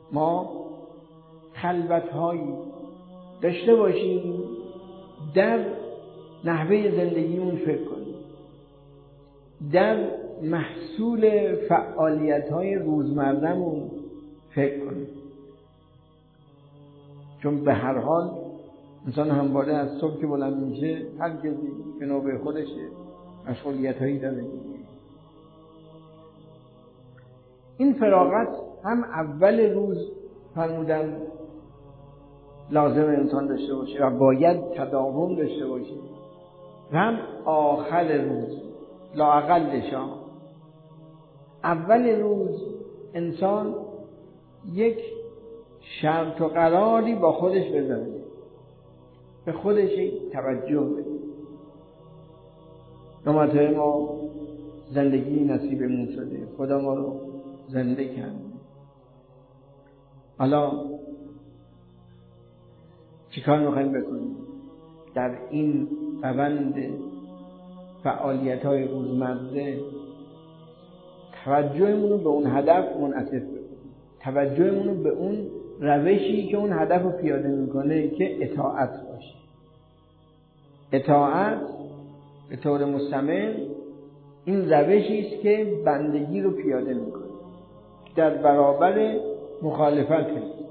ما خلوت‌هایی داشته باشیم در نحوه زندگیمون فکر کنیم، در محصول فعالیت‌های روزمره‌مون فکر کنیم. چون به هر حال انسان همواره از صبح که بلند میشه هر کسی به نوبه خودشه مشغولیت‌هایی داره. این فراغت هم اول روز فرمودن لازم انسان داشته باشه و باید تداوم داشته باشه و هم آخر روز لااقلش. اول روز انسان یک شرط و قراری با خودش بذاره، به خودش توجه بده. نمطه ما زندگی نصیبمون شده، خدا ما رو زنده کرد. حالا چیکار میخوایم بکنیم در این روند فعالیت‌های روزمره؟ توجهمون رو به اون هدف منعطف بکنیم، توجهمون رو به اون روشی که اون هدف رو پیاده میکنه که اطاعت باشه. اطاعت به طور مستمر این روشی است که بندگی رو پیاده میکنه در برابر مخالفت.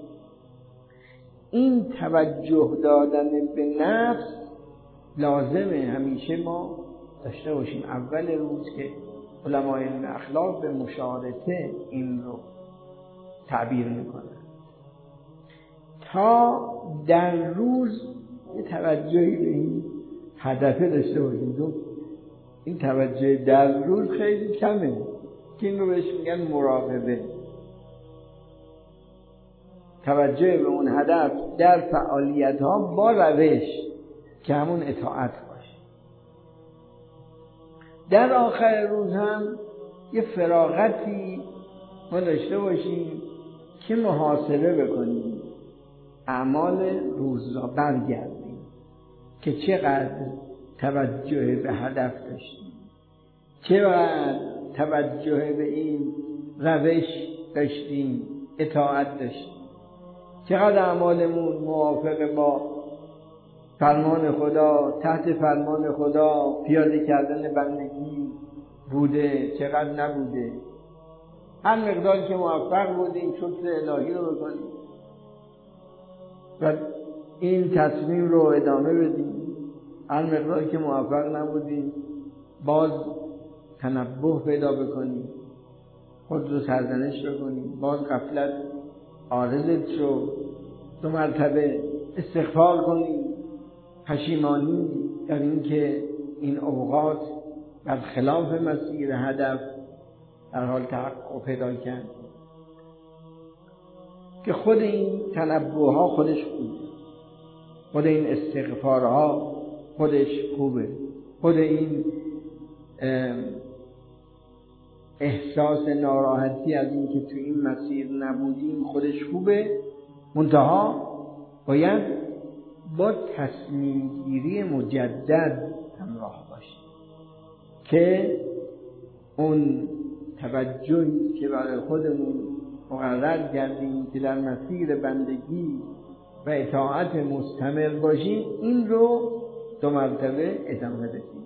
این توجه دادن به نفس لازمه همیشه ما داشته باشیم اول روز، که علمای علم اخلاق به مشارطه این رو تعبیر میکنن. تا در روز توجهی به این هدف داشته باشیم. این توجه در روز خیلی کمه که این رو بهش میگن مراقبه. توجه به اون هدف در فعالیت ها با روش که همون اطاعت باشه. در آخر روز هم یه فراغتی ما داشته باشیم که محاسبه بکنیم، اعمال روز را برگردیم که چقدر توجه به هدف داشتیم، چقدر توجه به این روش داشتیم، اطاعت داشتیم، چقدر اعمالمون موافق با فرمان خدا، تحت فرمان خدا پیاده کردن بندگی بوده، چقدر نبوده. هر مقدار که موفق بودیم شکر الهی رو بکنیم و این تصمیم رو ادامه بدیم. هر مقدار که موفق نبودیم باز تنبه پیدا بکنیم، خود رو سرزنش بکنیم، باز غفلت عارضت شد، 2 مرتبه استغفار کنیم، پشیمانی در این که این اوقات بر خلاف مسیر هدف در حال تحقق پیدا کرد. که خود این تنبه ها خودش خوبه، خود این استغفارها خودش خوبه، خود این احساس ناراحتی از این که تو این مسیر نبودیم خودش خوبه. منتها باید با تصمیم گیری مجدد همراه باشه که اون توجهی که برای خودمون مقرر کردیم که در مسیر بندگی و اطاعت مستمر باشیم این رو 2 مرتبه ادامه بدیم.